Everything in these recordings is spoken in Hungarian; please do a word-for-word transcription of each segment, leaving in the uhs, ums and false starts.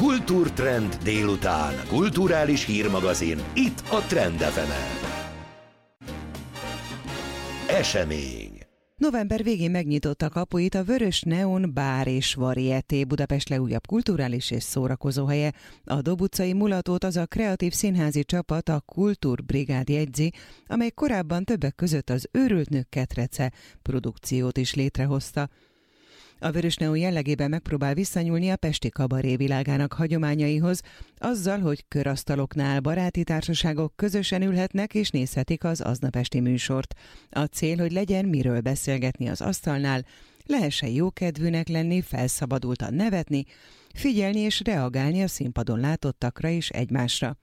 Kultúrtrend délután. Kulturális hírmagazin. Itt a Trend ef emen. Esemény. November végén megnyitotta kapuit a Vörös Neon Bár és Varieté, Budapest legújabb kulturális és szórakozóhelye. A Dob utcai mulatót az a kreatív színházi csapat, a Kultúrbrigád jegyzi, amely korábban többek között az Őrült nők ketrece produkciót is létrehozta. A Vörös Neon jellegében megpróbál visszanyúlni a pesti kabaré világának hagyományaihoz, azzal, hogy körasztaloknál baráti társaságok közösen ülhetnek és nézhetik az aznap esti műsort. A cél, hogy legyen miről beszélgetni az asztalnál, lehessen jókedvűnek lenni, felszabadultan nevetni, figyelni és reagálni a színpadon látottakra és egymásra.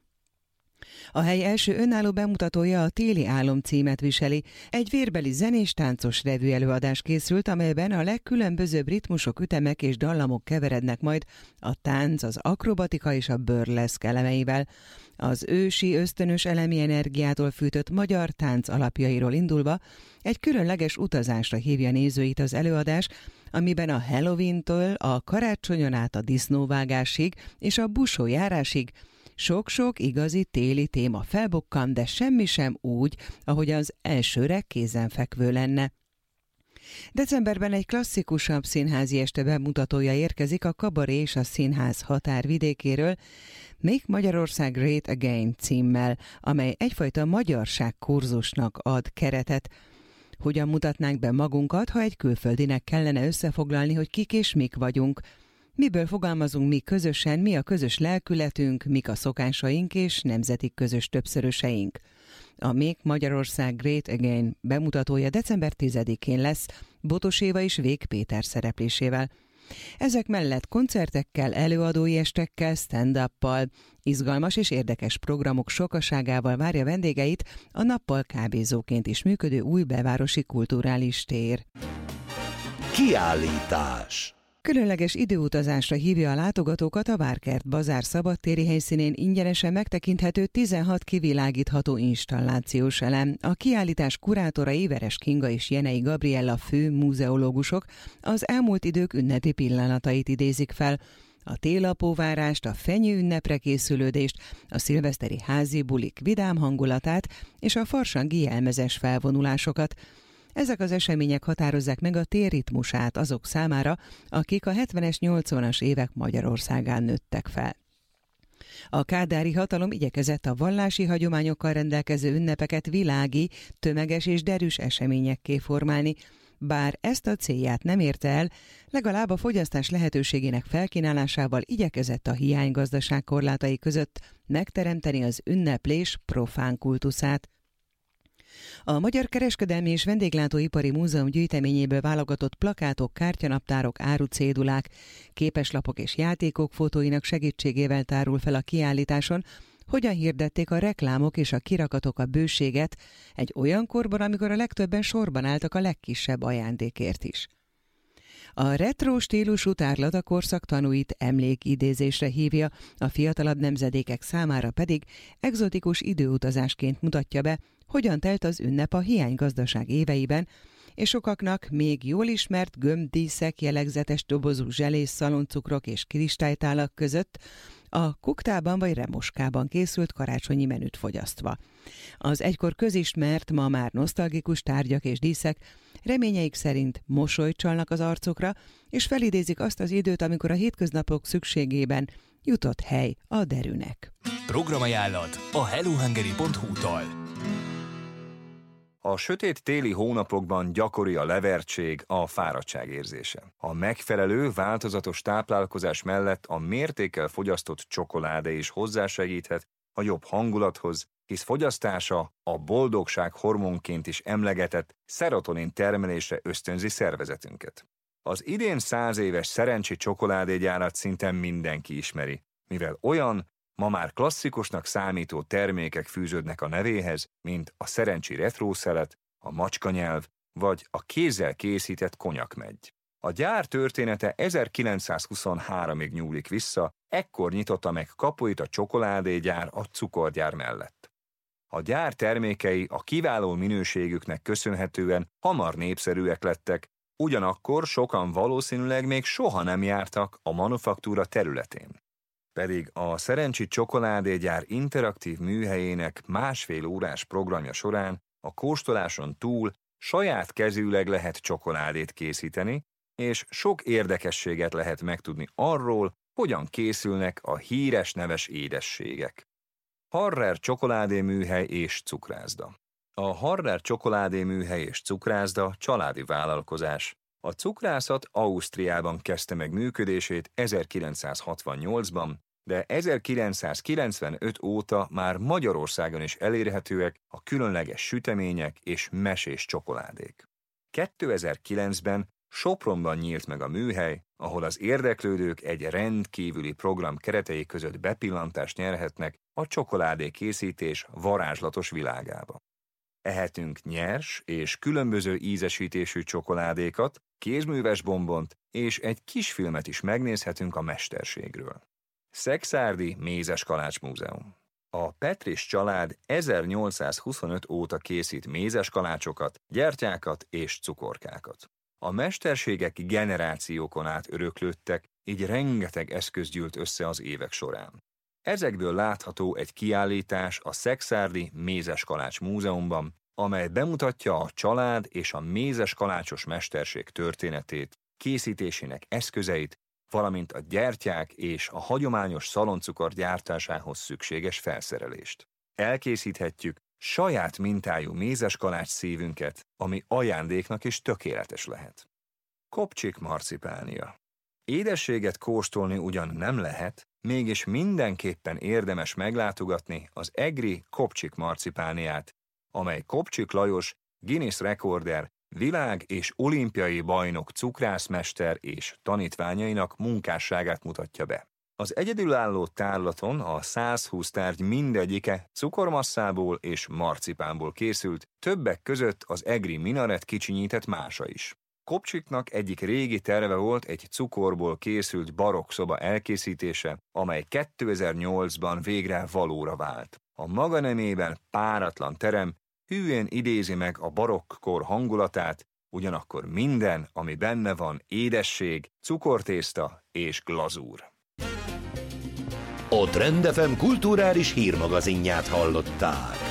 A hely első önálló bemutatója a Téli álom címet viseli. Egy vérbeli zenés-táncos revű előadás készült, amelyben a legkülönbözőbb ritmusok, ütemek és dallamok keverednek majd a tánc, az akrobatika és a burleszk elemeivel. Az ősi, ösztönös elemi energiától fűtött magyar tánc alapjairól indulva egy különleges utazásra hívja nézőit az előadás, amiben a Halloween-től a karácsonyon át a disznóvágásig és a busójárásig sok-sok igazi téli téma felbukkan, de semmi sem úgy, ahogy az elsőre kézenfekvő lenne. Decemberben egy klasszikusabb színházi este bemutatója érkezik a Kabaré és a Színház határvidékéről, Make Magyarország Great Again címmel, amely egyfajta magyarság kurzusnak ad keretet. Hogyan mutatnánk be magunkat, ha egy külföldinek kellene összefoglalni, hogy kik és mik vagyunk? Miből fogalmazunk mi közösen, mi a közös lelkületünk, mik a szokásaink és nemzeti közös többszöröseink? A Make Magyarország Great Again bemutatója december tizedikén lesz, Botos Éva és Vég Péter szereplésével. Ezek mellett koncertekkel, előadói estekkel, stand-uppal, izgalmas és érdekes programok sokaságával várja vendégeit a nappal kávézóként is működő új belvárosi kulturális tér. Kiállítás. Különleges időutazásra hívja a látogatókat a Várkert Bazár szabadtéri helyszínén ingyenesen megtekinthető tizenhat kivilágítható installációs elem. A kiállítás kurátorai Veres Kinga és Jenei Gabriella fő múzeológusok az elmúlt idők ünnepi pillanatait idézik fel. A télapóvárást, a fenyő ünnepre készülődést, a szilveszteri házi bulik vidám hangulatát és a farsangi jelmezes felvonulásokat. Ezek az események határozzák meg a tér ritmusát azok számára, akik a hetvenes, nyolcvanas évek Magyarországán nőttek fel. A kádári hatalom igyekezett a vallási hagyományokkal rendelkező ünnepeket világi, tömeges és derűs eseményekké formálni, bár ezt a célját nem érte el, legalább a fogyasztás lehetőségének felkínálásával igyekezett a hiánygazdaság korlátai között megteremteni az ünneplés profán kultuszát. A Magyar Kereskedelmi és Vendéglátóipari Múzeum gyűjteményéből válogatott plakátok, kártyanaptárok, árucédulák, képeslapok és játékok fotóinak segítségével tárul fel a kiállításon, hogyan hirdették a reklámok és a kirakatok a bőséget egy olyan korban, amikor a legtöbben sorban álltak a legkisebb ajándékért is. A retro stílusú tárlat a korszak tanúit emlékidézésre hívja, a fiatalabb nemzedékek számára pedig egzotikus időutazásként mutatja be, hogyan telt az ünnep a hiánygazdaság éveiben, és sokaknak még jól ismert gömbdíszek, jellegzetes dobozú zselés, szaloncukrok és kristálytálak között a kuktában vagy remoskában készült karácsonyi menüt fogyasztva. Az egykor közismert, ma már nosztalgikus tárgyak és díszek reményeik szerint mosolyt csalnak az arcokra, és felidézik azt az időt, amikor a hétköznapok szükségében jutott hely a derűnek. Programajánlat a hellohungary pont hu-tól. A sötét téli hónapokban gyakori a levertség, a fáradtság érzése. A megfelelő, változatos táplálkozás mellett a mértékkel fogyasztott csokoládé is hozzásegíthet a jobb hangulathoz, hisz fogyasztása a boldogság hormonként is emlegetett szerotonin termelésre ösztönzi szervezetünket. Az idén száz éves szerencsi csokoládégyárat szinte mindenki ismeri, mivel olyan, ma már klasszikusnak számító termékek fűződnek a nevéhez, mint a szerencsi retrószelet, a macskanyelv vagy a kézzel készített konyakmegy. A gyár története ezerkilencszázhuszonháromig nyúlik vissza, ekkor nyitotta meg kapuit a csokoládégyár a cukorgyár mellett. A gyár termékei a kiváló minőségüknek köszönhetően hamar népszerűek lettek, ugyanakkor sokan valószínűleg még soha nem jártak a manufaktúra területén. Pedig a Szerencsi csokoládégyár interaktív műhelyének másfél órás programja során a kóstoláson túl saját kezűleg lehet csokoládét készíteni, és sok érdekességet lehet megtudni arról, hogyan készülnek a híres neves édességek. Harrer csokoládéműhely és cukrászda. A Harrer csokoládéműhely és cukrászda családi vállalkozás. A cukrászat Ausztriában kezdte meg működését ezerkilencszázhatvannyolcban, de ezerkilencszázkilencvenöt óta már Magyarországon is elérhetőek a különleges sütemények és mesés csokoládék. kétezer-kilencben Sopronban nyílt meg a műhely, ahol az érdeklődők egy rendkívüli program keretei között bepillantást nyerhetnek a csokoládé készítés varázslatos világába. Ehetünk nyers és különböző ízesítésű csokoládékat, kézműves bombont és egy kisfilmet is megnézhetünk a mesterségről. Szekszárdi Mézes Kalács Múzeum. A Petris család ezernyolcszázhuszonöt óta készít mézes kalácsokat, gyertyákat és cukorkákat. A mesterségek generációkon át öröklődtek, így rengeteg eszköz gyűlt össze az évek során. Ezekből látható egy kiállítás a Szekszárdi Mézes Kalács Múzeumban, amely bemutatja a család és a mézes kalácsos mesterség történetét, készítésének eszközeit, valamint a gyertyák és a hagyományos szaloncukor gyártásához szükséges felszerelést. Elkészíthetjük saját mintájú mézes kalács szívünket, ami ajándéknak is tökéletes lehet. Kopcsik marcipánia. Édességet kóstolni ugyan nem lehet, mégis mindenképpen érdemes meglátogatni az egri Kopcsik marcipániát, amely Kopcsik Lajos, Guinness rekorder, világ- és olimpiai bajnok cukrászmester és tanítványainak munkásságát mutatja be. Az egyedülálló tárlaton a százhúsz tárgy mindegyike cukormasszából és marcipánból készült, többek között az egri minaret kicsinyített mása is. Kopcsiknak egyik régi terve volt egy cukorból készült barokk szoba elkészítése, amely kétezer-nyolcban végre valóra vált. A maga nemében páratlan terem hűen idézi meg a barokkkor hangulatát, ugyanakkor minden, ami benne van, édesség, cukortészta és glazúr. A Trend ef em kulturális hírmagazinját hallották.